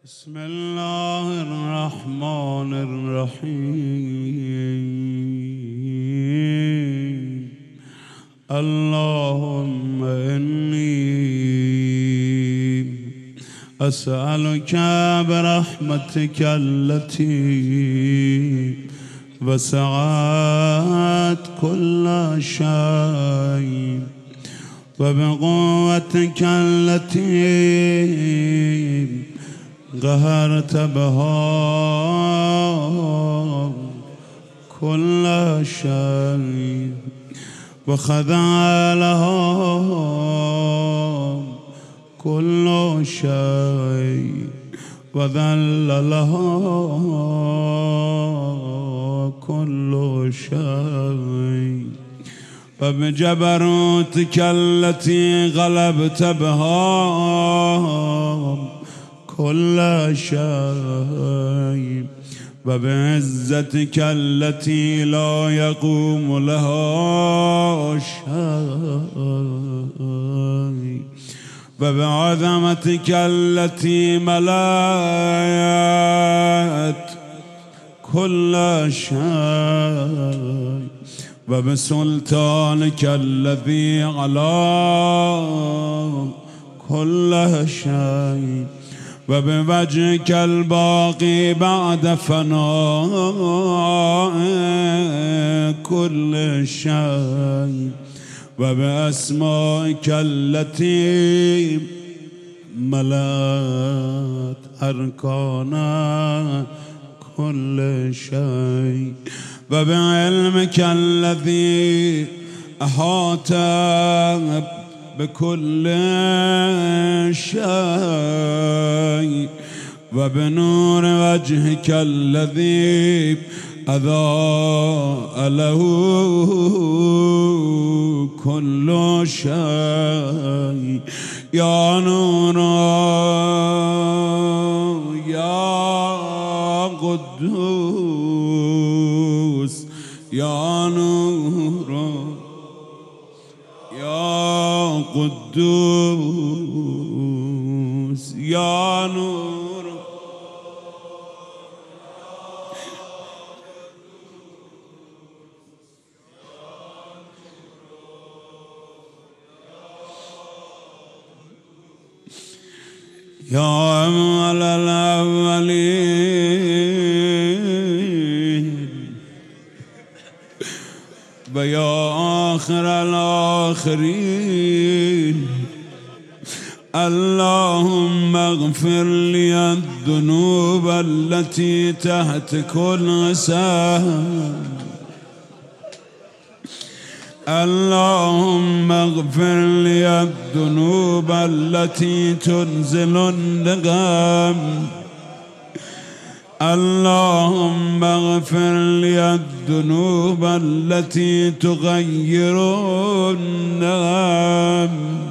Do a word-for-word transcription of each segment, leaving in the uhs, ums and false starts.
بسم الله الرحمن الرحيم. اللهم إني أسألك برحمتك التي وسعت كل شيء وبقوتك التي قهرت بها كل شيء وخضع لها كل شيء وذل لها كل شيء وبجبروتك التي غلبت بها كل شيء وبعزتك التي لا يقوم لها شيء وبعظمتك التي ملأت كل شيء وبسلطانك الذي على كل شيء وبوجهك الباقي بعد فناء كل شيء وبأسمائك التي ملأت أركان كل شيء وبعلمك الذي أحاط بكل شيء وبنور وجهك الذي أضاء له كل شيء يا نور يا قدوس يا نور يا قدوس يا نور يا أول الأولين ويا آخر الآخرين اللهم اغفر لي الذنوب التي تحت كل سهم اللهم اغفر لي الذنوب التي تنزل النقم اللهم اغفر لي الذنوب التي تغير النغم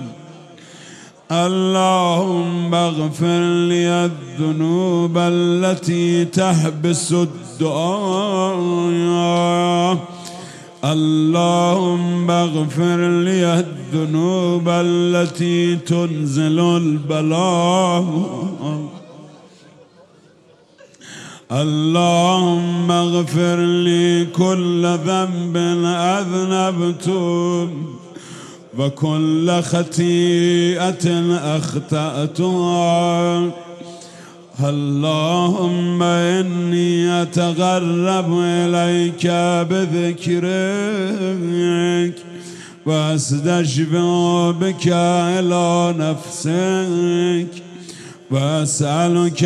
اللهم اغفر لي الذنوب التي تحبس الدعاء اللهم اغفر لي الذنوب التي تنزل البلاء اللهم اغفر لي كل ذنب أذنبته وكل خطيئة أخطأتها اللهم إني أتقرب إليك بذكرك وأستشفع بك إلى نفسك وأسألك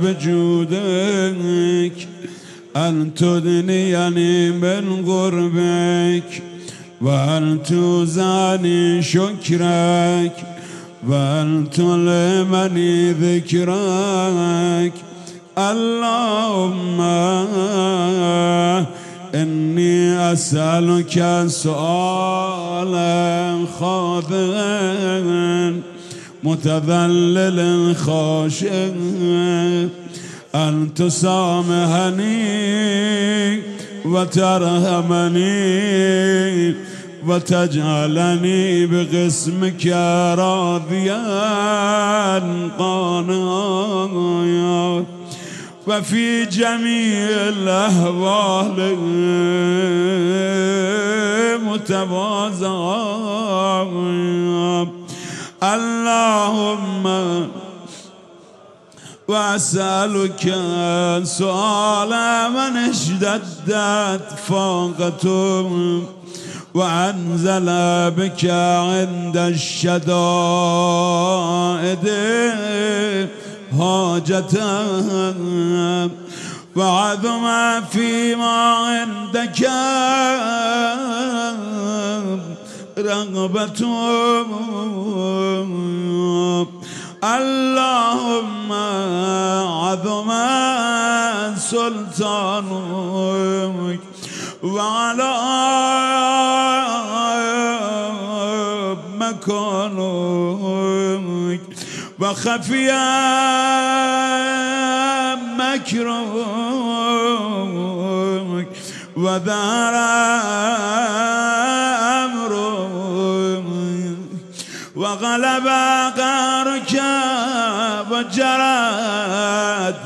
بجودك أن تدنيني من قربك وأن توزعني شكرك وأن تلهمني ذكرك اللهم إني أسألك سؤالا خاضعا متذلل خاشع أن تسامحني وترحمني وتجعلني بقسمك راضيا قانعا وفي جميع الأحوال متواضعا. اللهم وأسألك سؤال من اشتدت فاقته وأنزل بك عند الشدائد حاجته وعظم فيما عندك رغبته. اللهم عظم سلطانك وعلى مكانك وخفي مكرك وظهر أمرك وغلب قهرك وجرت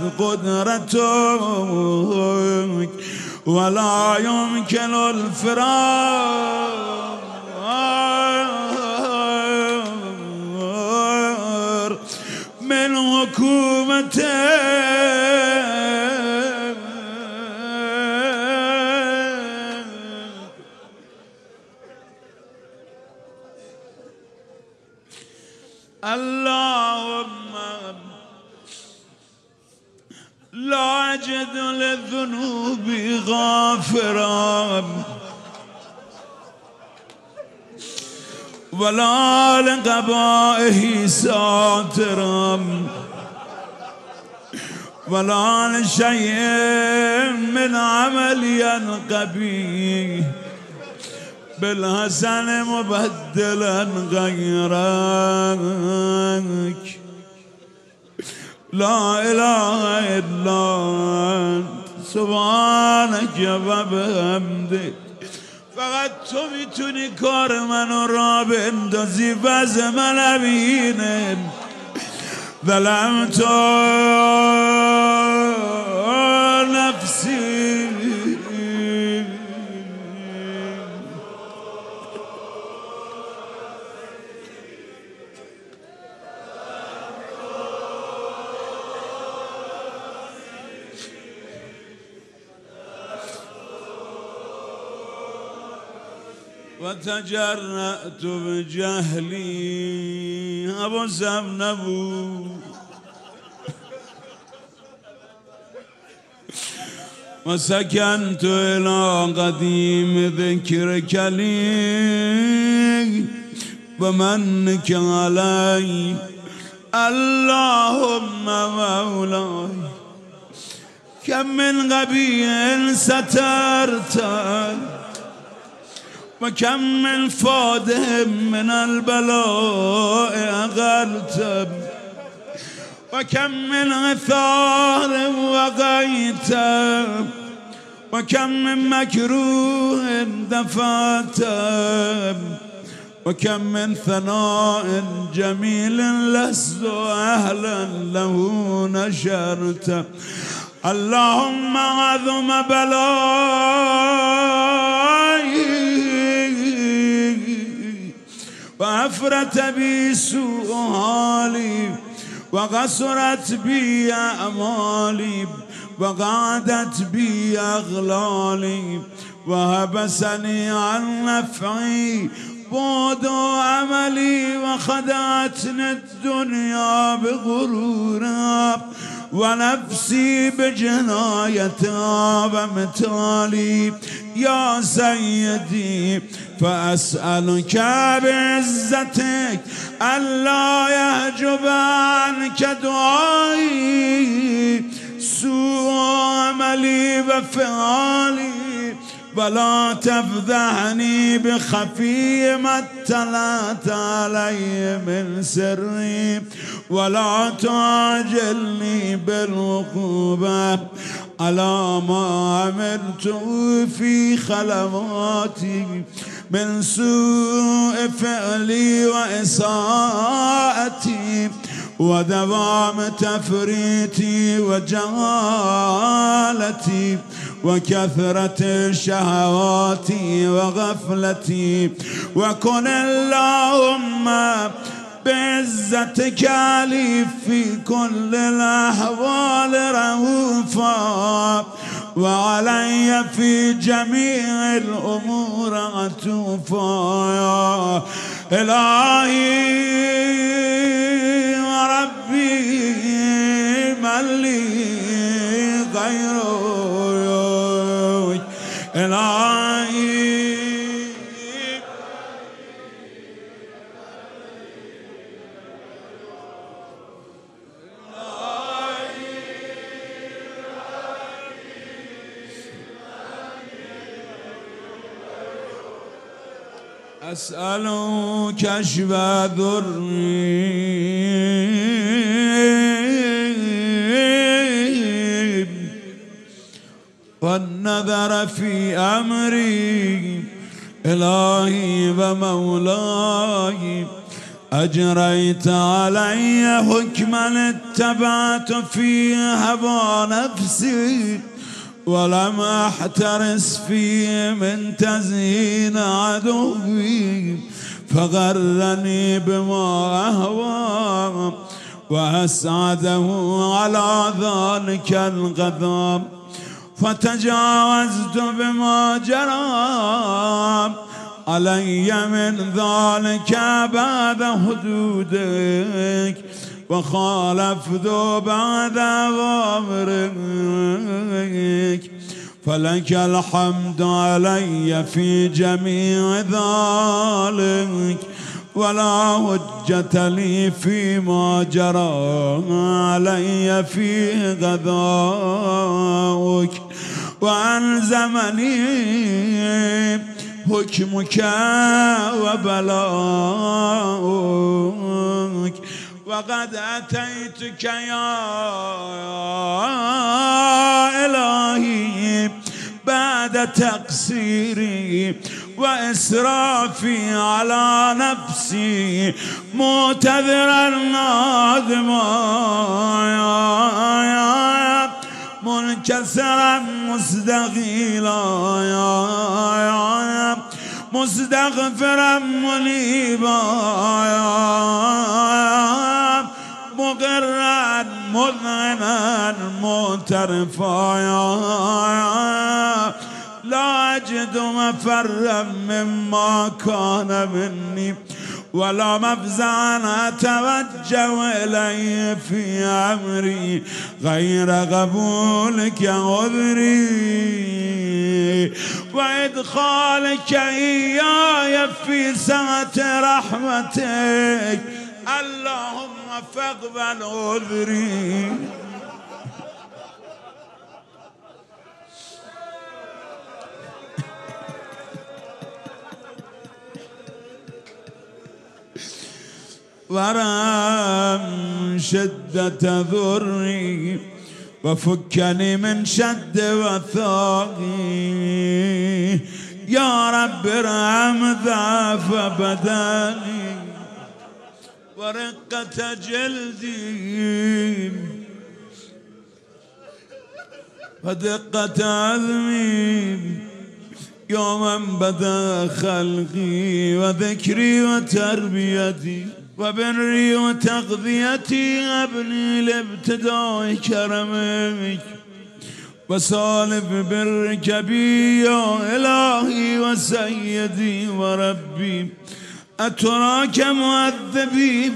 قدرتك ولا يمكن الفرار من حكومته. اللهم لا أجد للذنوب غافرا ولا لقبائه ساترا ولا لشيء من عملي القبيح بالحسن مبدلا غيرك. لا إله إلا أنت سبحانك وبحمدك. فقط تو میتونی کار منو را بندازی وز من بینه. ظلمت نفسی وتجرأت بجهلي أبو زمنبو وسكنت إلى قديم ذكرك لي ومنك علي. اللهم مولاي كم من غبي سترت وكم من فادهم من البلاء أغلت وكم من عثار وقيت وكم من مكروه دفعت وكم من ثناء جميل لست أهلا له نشرت. اللهم عظم بلائي وأفرت بي سوء حالي وقصرت بي أعمالي وقعدت بي أغلالي وهبسني عن نفعي بعد عملي وخدعتني الدنيا بغرورها ونفسي بجنايتها ومثالي. يا سيدي فأسألك بعزتك ألا يحجب عنك دعائي سوء عملي وفعالي ولا تفضحني بخفي ما اطلعت علي من سري ولا تعجلني بالعقوبة على ما عملت في خلواتي من سوء فعلي وإساءتي ودوام تفريطي وجهالتي وكثرة شهواتي وغفلتي، وكن اللهم بعزتك لي في كل الأحوال رؤوفا، وعلي في جميع الأمور عطوفا. يا إلهي وربي من لي غيرك، إلهي أسأل كشف ذري والنذر في أمري، إلهي ومولاي أجريت علي حكما اتبعت في هوى نفسي، ولم أحترس فيه من تزيين عدوي، فغرني بما أهوى وأسعده على ذلك الغضب، فتجاوزت بما جرى علي من ذلك بعد حدودك، وخالفت بعد أوامرك، فلك الحمد علي في جميع ذلك، ولا حجة لي فيما جرى علي فيه غضاؤك، وألزمني حكمك وبلاؤك، وقد أتيتك يا إلهي بعد تقصيري وإسرافي على نفسي، معتذرا نادما منكسرا مستغيلا، مستغفرا منيبا، مقرا مذعنا معترفا، لا أجد مفرا مما كان مني، ولا مفزعا أتوجه إليه في أمري غير قبولك عذري، وإدخالك إياي في سعة رحمتك، اللهم فاقبل عذري. ورم شدة ذري وفكني من شد وثاقي، يا رب ارحم ضعف بدني ورقة جلدي ودقة عظمي، يوما بدا خلقي وذكري وتربيتي وبري وتغذيتي، أبني لابتداء كرمك وسالف برك بي يا إلهي وسيدي وربي، أتراك مؤذبي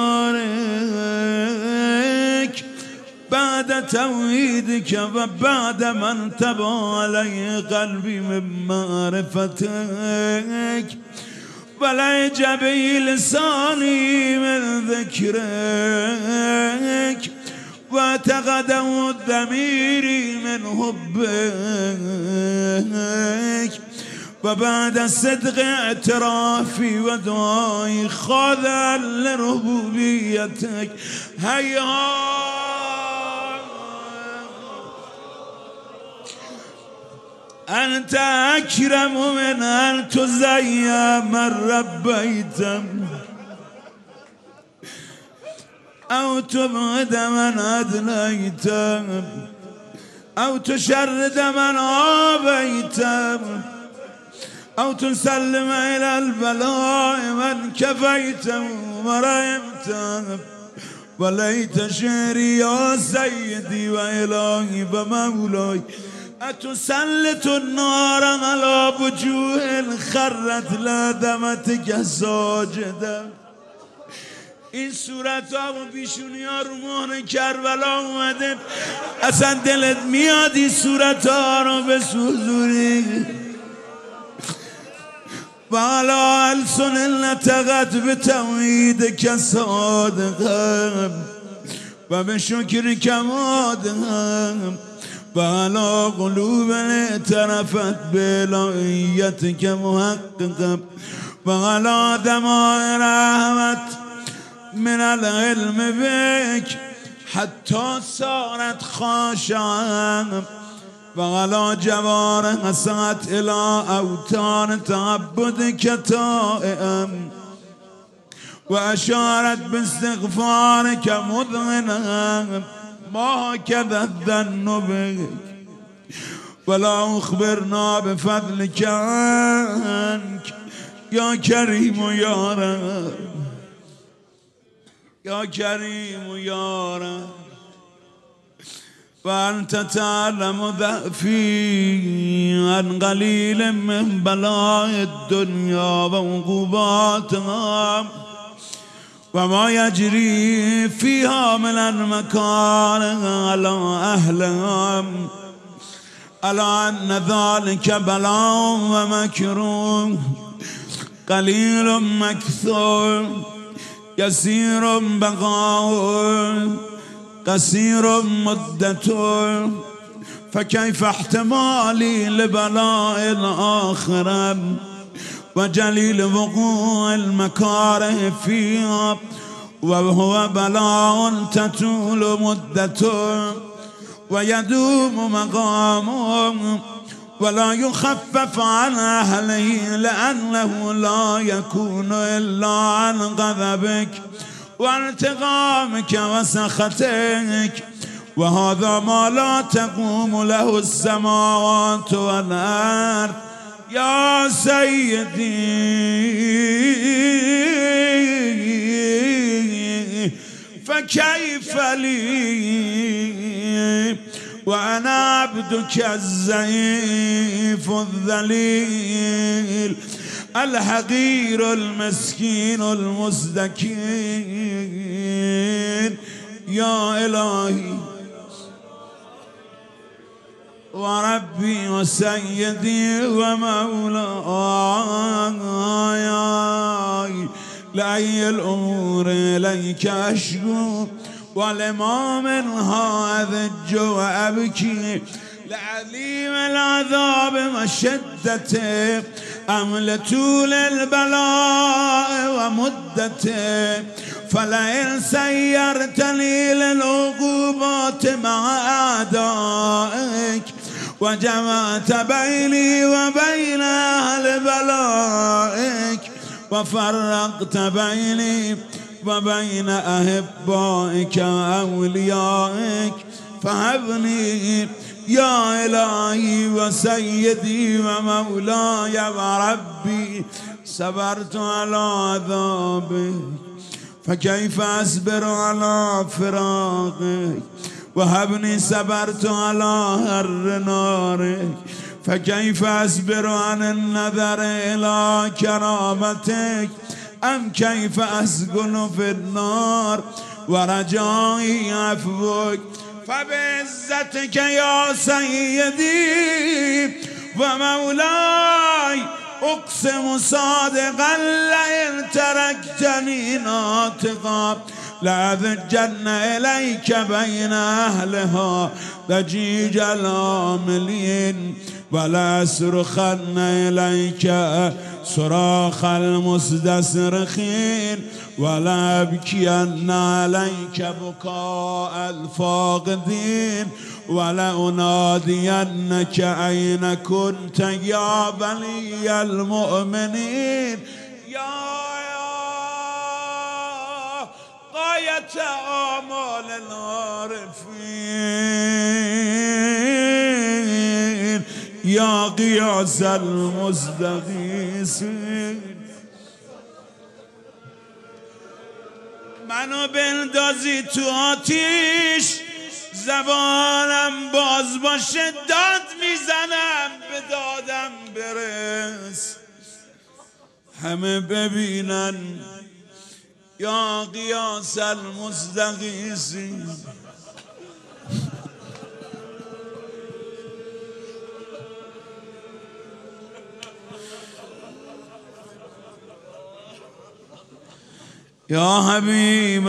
بنارك بعد توحيدك، وبعد ما انتبه علي قلبي من معرفتك، ولج بي لساني من ذكرك، وتغدو ضميري من حبك، وبعد الصدق اعترافي ودعائي خاضعا لربوبيتك، هيا أنت أكرم من أن تزيى من ربيت أو تبعد من أدليت أو تشرد من آبيت أو تسلم إلى البلاء من كفيت ورحمت. وليت شعري يا سيدي وإلهي ومولاي أتسلط النار على وجوه خرت لدمتك ساجدا. این صورت ها و پیشونی ها رو مهر کربلا اومده، اصلا دلت میاد این صورت ها رو بسوزونی. وعلى ألسن نطقت بتوحيدك صادقا وبشكرك مادقا وعلى قلوب اعترفت بإلهيتك محققا وعلى دماء رحمت من العلم بك حتى صارت خاشعا وعلى جوارح سعت إلى أوتار تعبدك تائئا وأشارت باستغفارك مذعنا ما هكذا الظن بك ولا أخبرنا بفضلك عنك يا كريم يا رب يا كريم يا رب. وأنت تعلم ضعفي عن قليل من بلاء الدنيا وعقوباتها وما يجري فيها من المكاره على أهلها، على أن ذلك بلاء ومكروه قليل مكثور يسير بقاء قصير مدته. فكيف احتمالي لبلاء الآخرة وجليل وقوع المكاره فيها وهو بلاء تطول مدته ويدوم مقامه ولا يخفف عن أهله لأنه لا يكون إلا عن غضبك وانتقامك وسخطك، وهذا ما لا تقوم له السماوات والأرض يا سيدي. فكيف لي وأنا عبدك الضعيف الذليل الحقير المسكين المستكين. يا إلهي وربي وسيدي ومولاي لأي الأمور إليك أشكو ولما من هذا الجوع أبكي لعليم العذاب وشدته أم لطول البلاء ومدته. فلئن سيرتني للعقوبات مع أعدائك وجمعت بيني وبين أهل بلائك وفرقت بيني وبين أحبائك وأوليائك فهبني يا إلهي وسيدي ومولاي وربي. صبرت على عذابك فكيف أصبر على فراقك وهبني صبرت على حر نارك فكيف أصبر عن النظر إلى كرامتك أم كيف أسكن في النار ورجائي عفوك. فبعزتك يا سيدي ومولاي أقسم صادقا لئن تركتني ناطقا لأذجن إليك بين أهلها ضجيج العاملين ولا أصرخن إليك صراخ المستصرخين ولأبكين عليك بكاء الفاقدين ولأنادينك أين كنت يا ولي المؤمنين. يا غاية آمال العارفين يا غياث المستغيثين. منو بندازی تو آتیش زبانم باز باشه داد میزنم به دادم برس همه ببینن یا غیاث المستغیثین. یا حبیب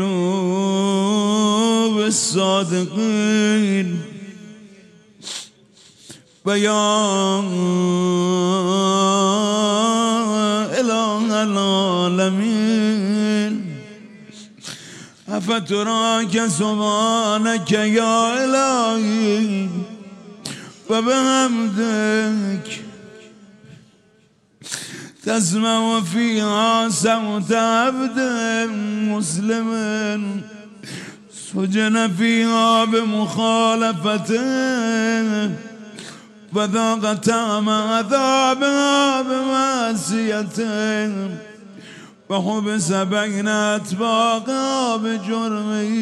قلوب الصادقین و یا اله العالمین افتراک سبحانک یا الهی و بحمدک تسمع فيها صوت عبد مسلم سجن فيها بمخالفته وذاق طعم عذابها بمعصيته وحبس بين أطباقها بجرمه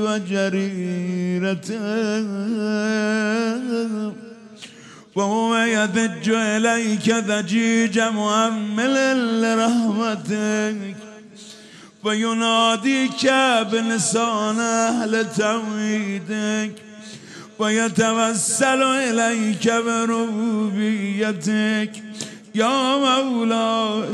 وجريرته وهو يذج إليك ذجيج مؤمل لرحمتك ويناديك بلسان أهل توحيدك ويتوسل إليك بربوبيتك يا مولاي.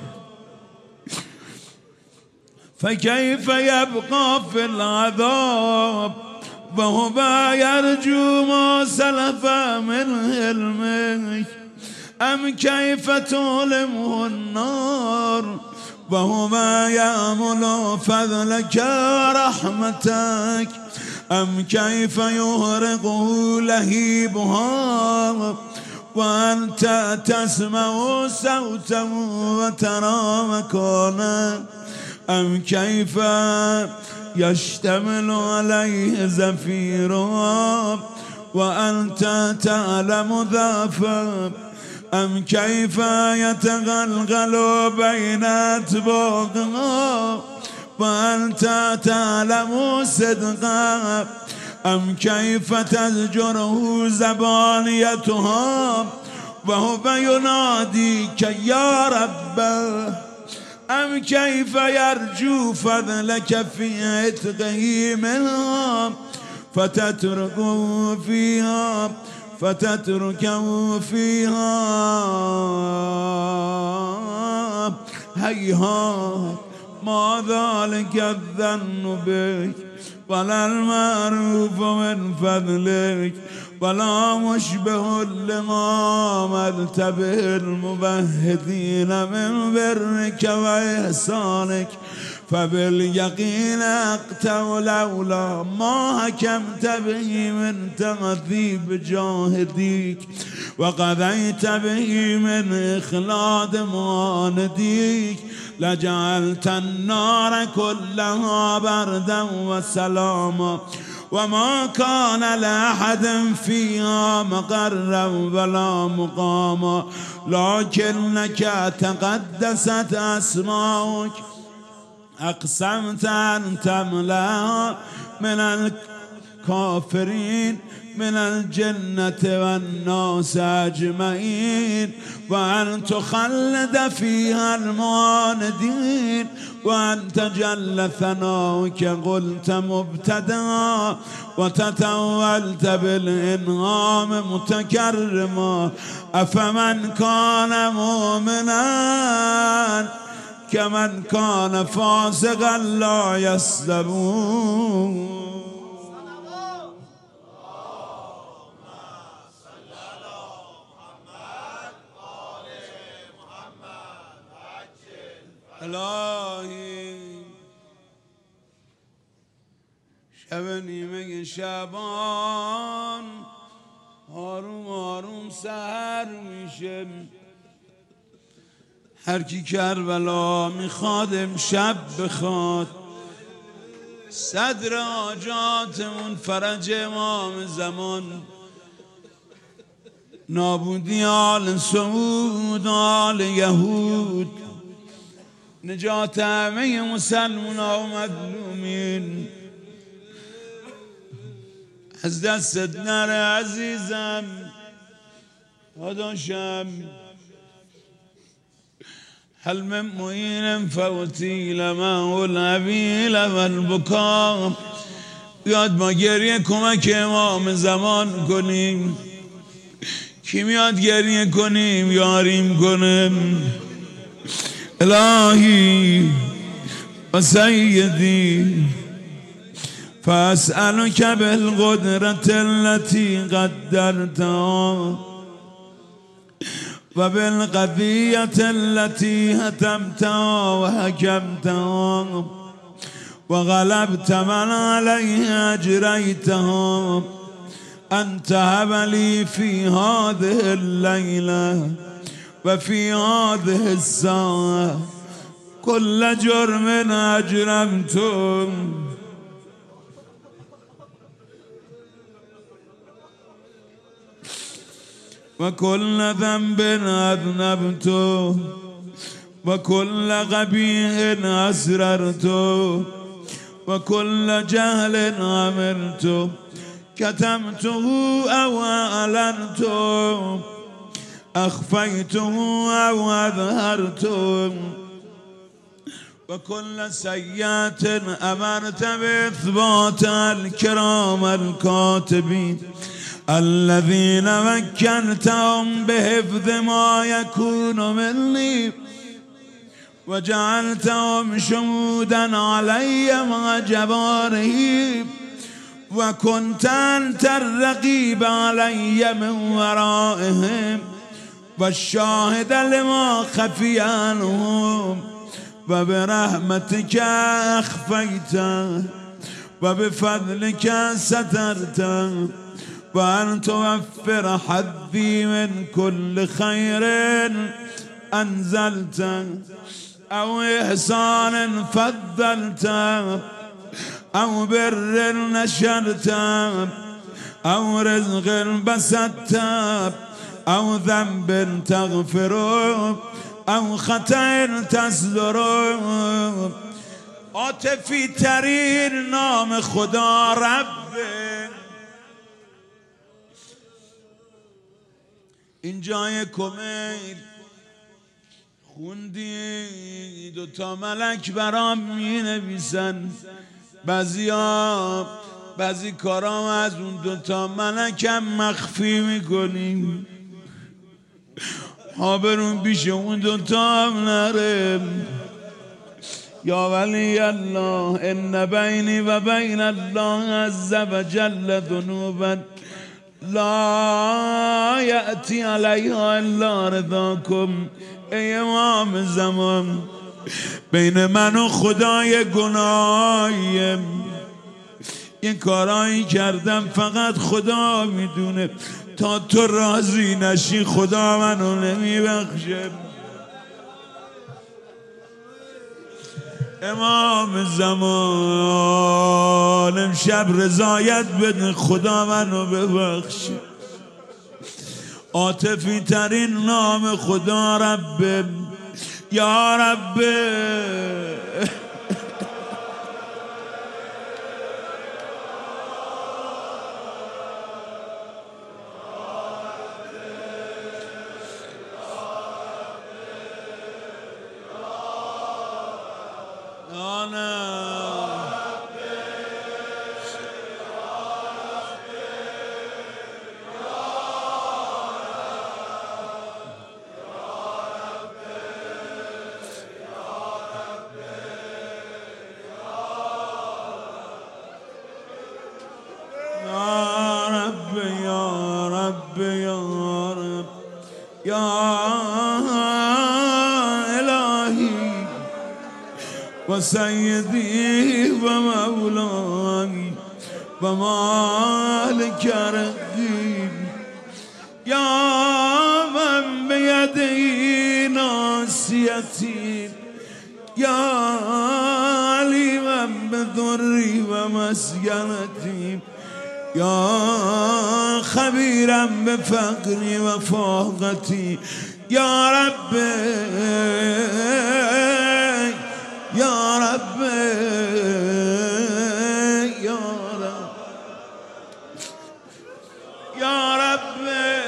فكيف يبقى في العذاب وهو يرجو ما سلف من علمك أم كيف تؤلمه النار وهو يأمل فضلك ورحمتك أم كيف يهرقه لهيبها وأنت تسمع صوته وترى مكانه أم كيف يشتمل عليه زفيرا وأنت تعلم ضعفه أم كيف يتغلغل بين أطباقها وأنت تعلم صدقه أم كيف تزجره زبانيتها وهو يناديك يا ربه أم كيف يرجو فضلك في عتقه منها فتتركه فيها فتتركه فيها هيهات ما ذلك الظن بك ولا المعروف من فضلك ولا مشبه لما أمرت به المبهدين من برك وإحسانك فباليقين أقتل لولا ما حكمت به من تعذيب جاهديك وقضيت به من إخلاد معانديك لجعلت النار كلها بردا وسلاما وما كان لأحد فيها مقرا ولا مقاما لكنك تقدست أسماؤك أقسمت أن تملأ من الكافرين من الجنة والناس أجمعين وأن تخلد فيها المعاندين وأن تجل ثناؤك قلت مبتدأ وتتولت بالإنعام متكرما أفمن كان مؤمنا كمن كان فاسقا لا يستوون. الهی شب نیمه شبان آروم آروم سحر میشه، هر کی کربلا میخواد امشب بخواد، صدر حاجاتمون فرج امام زمان، نابودی آل سعود آل یهود، نجات همه مسلمون و مظلومین. از دستت نره عزیزم داداشم، هل من معین فوتی لما العبیل و البکا، بیاد ما گریه کمک امام زمان کنیم. کی میاد گریه کنیم یاریم کنیم؟ الهی و سیدی فاسألک بالقدرة التي قدرتها و بالقضیة التي حتمتها و حکمتها و غلبت من علیه اجریتها، ان تهب لی فی هذه الليلة و فی هذه الساعة كل جرم اجرمتم و کل ذنب اذنبته و کل قبیح اسررته و کل جهل عملته کتمته او اعلنته اخفیته او اظهرته و کل سیئة امرت باثبات الکرام الکاتبین الذين وكلتهم بحفظ ما يكون مني وجعلتهم شهودا علي مع جبارهم وكنت أنت الرقيب علي من ورائهم والشاهد لما خفي عنهم وبرحمتك أخفيت وبفضلك سترت وأن توفر حظي من كل خير أنزلت أو إحسان فضلت أو بر نشرت أو رزق بسطت أو ذنب تغفر أو خطأ تصدر. عاطفی ترین نام خدا ربه. این جای کمیل خوندی دوتا ملک برام می نویسن، بعضی ها بعضی کارام از اون دوتا ملکم مخفی میکنیم، آبرون پیش اون دوتا هم نرم. یا ولی الله ان بینی و بین الله عز و جل ذنوبا لا یأتی علیها الا رضاکم. ای امام زمان، بین من و خدای گناهیم این کارایی کردم فقط خدا میدونه، تا تو راضی نشی خدا منو نمیبخشه. امام زمان امشب رضایت بده، خدا منو ببخشه. عاطفی ترین نام خدا رب. یا رب يا سيدي ومولاي ومالك رقيب يا من بيدي ناصيتي يا عليما بضري ومسكنتي يا خبيرا بفقري وفاقتي يا ربي يا ربي يا رب يا ربي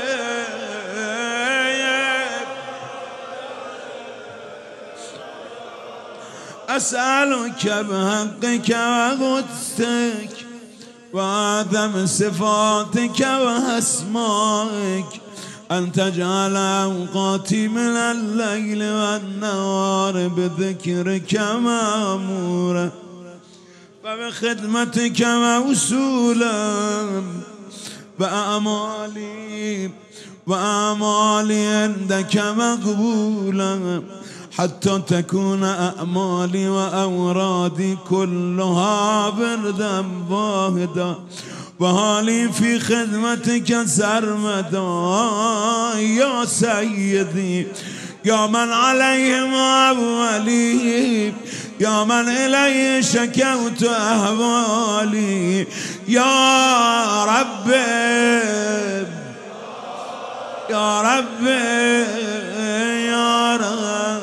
أسألك بحقك وقدسك وعظم صفاتك وأسمائك أن تجعل أوقاتي من الليل والنهار بذكرك مأمورا وبخدمتك موصولا وأعمالي وأعمالي عندك مقبولا حتى تكون أعمالي وأورادي كلها بردا واحدا وحالي في خدمتك سرمدا يا سيدي يا من عليه أولي يا من إليه شكوت أهوالي يا ربي يا ربي يا رب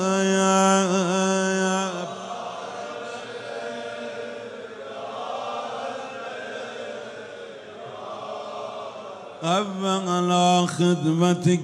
أبغى على خدمتك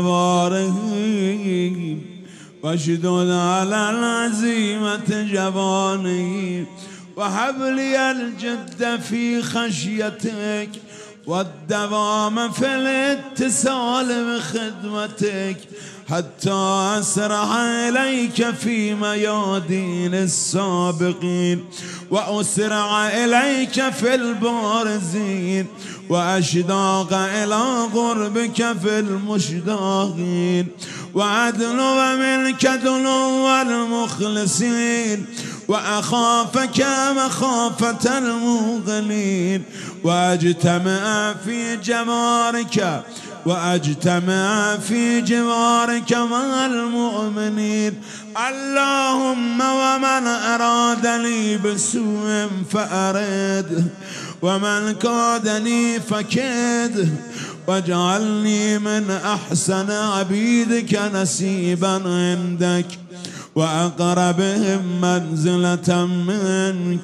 جوارحي واشدد على العزيمة جواني وهب لي الجد في خشيتك والدوام في الاتصال بخدمتك حتى أسرع إليك في ميادين السابقين وأسرع إليك في البارزين وأشتاق إلى قربك في المشتاقين وأدنو منك دنو المخلصين وأخافك مخافة المغلين وأجتمع في جوارك وأجتمع في جوارك مع المؤمنين اللهم ومن أراد لي بسوء فأرده ومن كادني فكده واجعلني من أحسن عبيدك نسيبا عندك وأقربهم منزلة منك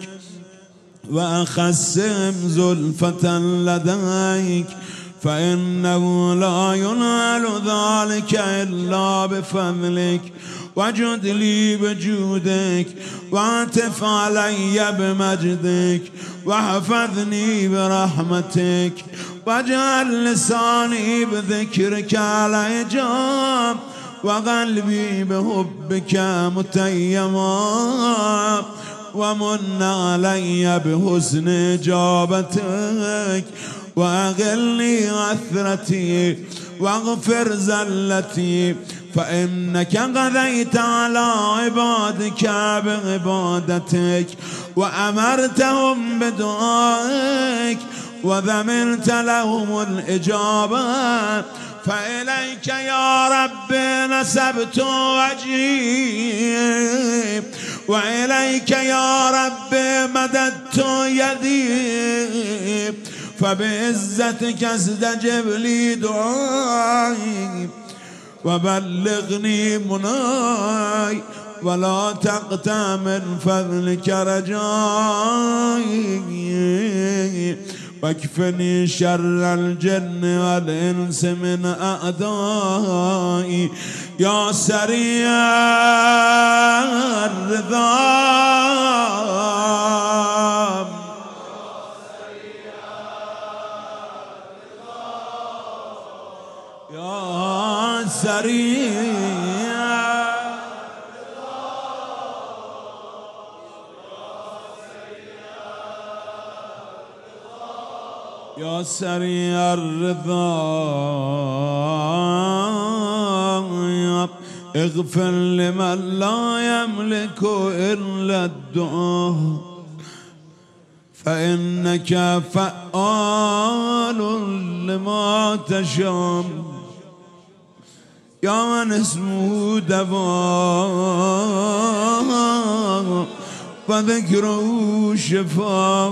وأخسهم زلفة لديك فإنه لا ينال ذلك إلا بفضلك وجد لي بجودك وعطف علي بمجدك واحفظني برحمتك واجعل لساني بذكرك على إجاب وقلبي بحبك متيما ومن علي بحسن إجابتك وأغلني عثرتي واغفر زلتي فإنك قضيت على عبادك بعبادتك وأمرتهم بدعائك وذمنت لهم الإجابة فإليك يا رب نسبت وجهي وإليك يا رب مددت يدي فبعزتك استجب لي دعائي وبلغني مناي ولا تقطع من فضلك رجائي واكفني شر الجن والإنس من أعدائي يا سريع الرضا يا سريع يا سريع الرضا اغفر لمن لا يملك إلا الدعاء فإنك فعال لما تشاء يا من اسمه دواء وذكره شفاء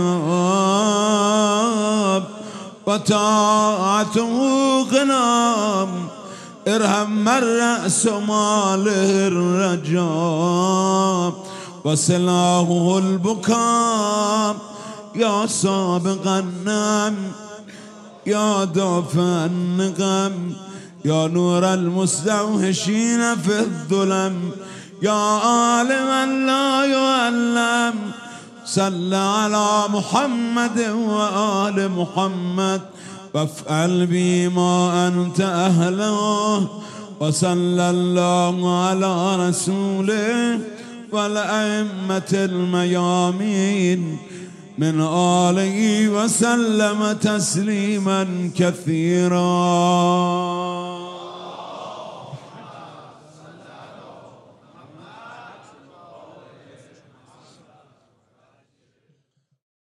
وطاعته غنام ارحم من رأس ماله الرجاء وسلاحه البكاء يا سابق النعم يا دافع النقم يا نور المستوحشين في الظلم يا عالما لا يعلم صل على محمد وآل محمد وافعل بما أنت أهله وصلى الله على رسوله والأئمة الميامين من آله وسلم تسليما كثيرا.